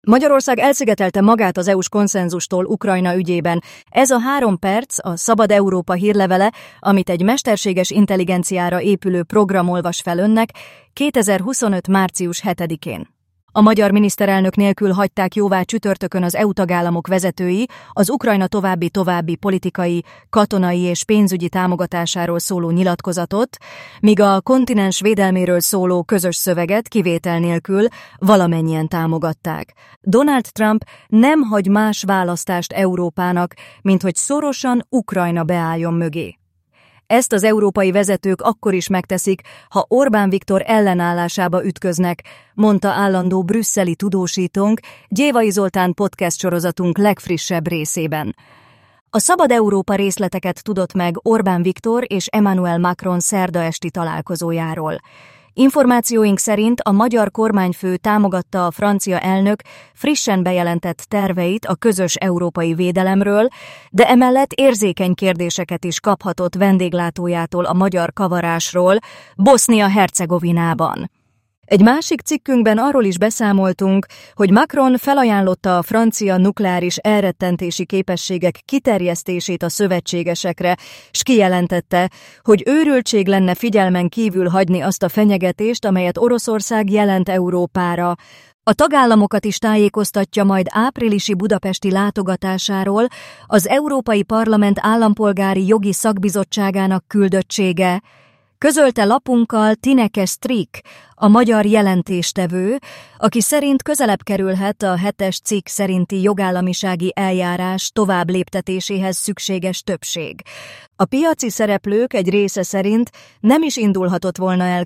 Magyarország elszigetelte magát az EU-s konszenzustól Ukrajna ügyében. Ez a 3 perc, a Szabad Európa hírlevele, amit egy mesterséges intelligenciára épülő program olvas fel önnek 2025. március 7-én. A magyar miniszterelnök nélkül hagyták jóvá csütörtökön az EU tagállamok vezetői az Ukrajna további politikai, katonai és pénzügyi támogatásáról szóló nyilatkozatot, míg a kontinens védelméről szóló közös szöveget kivétel nélkül valamennyien támogatták. Donald Trump nem hagy más választást Európának, mint hogy szorosan Ukrajna beálljon mögé. Ezt az európai vezetők akkor is megteszik, ha Orbán Viktor ellenállásába ütköznek, mondta állandó brüsszeli tudósítónk Gyévai Zoltán podcast sorozatunk legfrissebb részében. A Szabad Európa részleteket tudott meg Orbán Viktor és Emmanuel Macron szerda esti találkozójáról. Információink szerint a magyar kormányfő támogatta a francia elnök frissen bejelentett terveit a közös európai védelemről, de emellett érzékeny kérdéseket is kaphatott vendéglátójától a magyar kavarásról Bosznia-Hercegovinában. Egy másik cikkünkben arról is beszámoltunk, hogy Macron felajánlotta a francia nukleáris elrettentési képességek kiterjesztését a szövetségesekre, s kijelentette, hogy őrültség lenne figyelmen kívül hagyni azt a fenyegetést, amelyet Oroszország jelent Európára. A tagállamokat is tájékoztatja majd áprilisi budapesti látogatásáról az Európai Parlament állampolgári jogi szakbizottságának küldöttsége. Közölte lapunkkal Tineke Strik, a magyar jelentéstevő, aki szerint közelebb kerülhet a 7-es cikk szerinti jogállamisági eljárás tovább léptetéséhez szükséges többség. A piaci szereplők egy része szerint nem is indulhatott volna el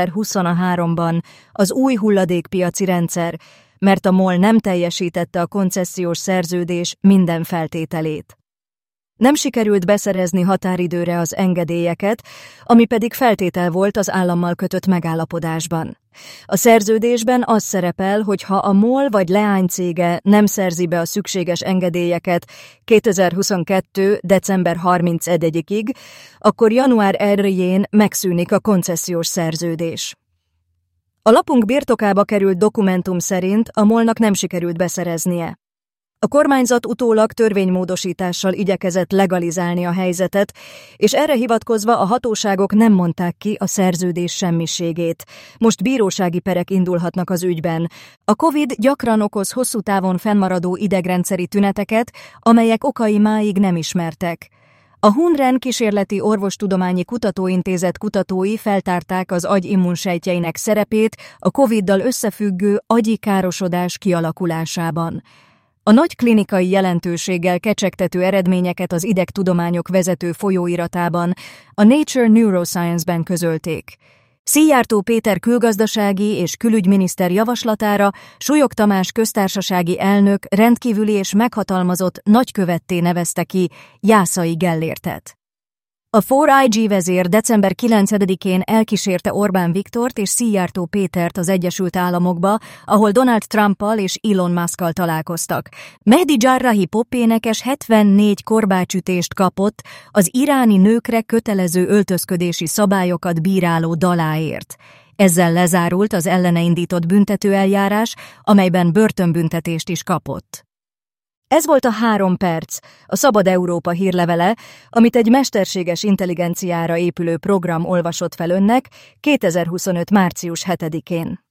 2023-ban az új hulladékpiaci rendszer, mert a MOL nem teljesítette a koncesziós szerződés minden feltételét. Nem sikerült beszerezni határidőre az engedélyeket, ami pedig feltétel volt az állammal kötött megállapodásban. A szerződésben az szerepel, hogy ha a MOL vagy leánycége nem szerzi be a szükséges engedélyeket 2022. december 31-ig, akkor január 1-én megszűnik a koncesziós szerződés. A lapunk birtokába került dokumentum szerint a MOL-nak nem sikerült beszereznie. A kormányzat utólag törvénymódosítással igyekezett legalizálni a helyzetet, és erre hivatkozva a hatóságok nem mondták ki a szerződés semmiségét. Most bírósági perek indulhatnak az ügyben. A Covid gyakran okoz hosszú távon fennmaradó idegrendszeri tüneteket, amelyek okai máig nem ismertek. A HUNREN Kísérleti Orvostudományi Kutatóintézet kutatói feltárták az agy immunsejtjeinek szerepét a Coviddal összefüggő agyi károsodás kialakulásában. A nagy klinikai jelentőséggel kecsegtető eredményeket az idegtudományok vezető folyóiratában, a Nature Neuroscience-ben közölték. Szijjártó Péter külgazdasági és külügyminiszter javaslatára Súlyog Tamás köztársasági elnök rendkívüli és meghatalmazott nagykövetté nevezte ki Jászai Gellértet. A 4IG vezér december 9-én elkísérte Orbán Viktort és Szijjártó Pétert az Egyesült Államokba, ahol Donald Trumpal és Elon Muskkal találkoztak. Mehdi Jarrahi popénekes 74 korbácsütést kapott az iráni nőkre kötelező öltözködési szabályokat bíráló daláért. Ezzel lezárult az ellene indított büntetőeljárás, amelyben börtönbüntetést is kapott. Ez volt a 3 perc, a Szabad Európa hírlevele, amit egy mesterséges intelligenciára épülő program olvasott fel önnek 2025. március 7-én.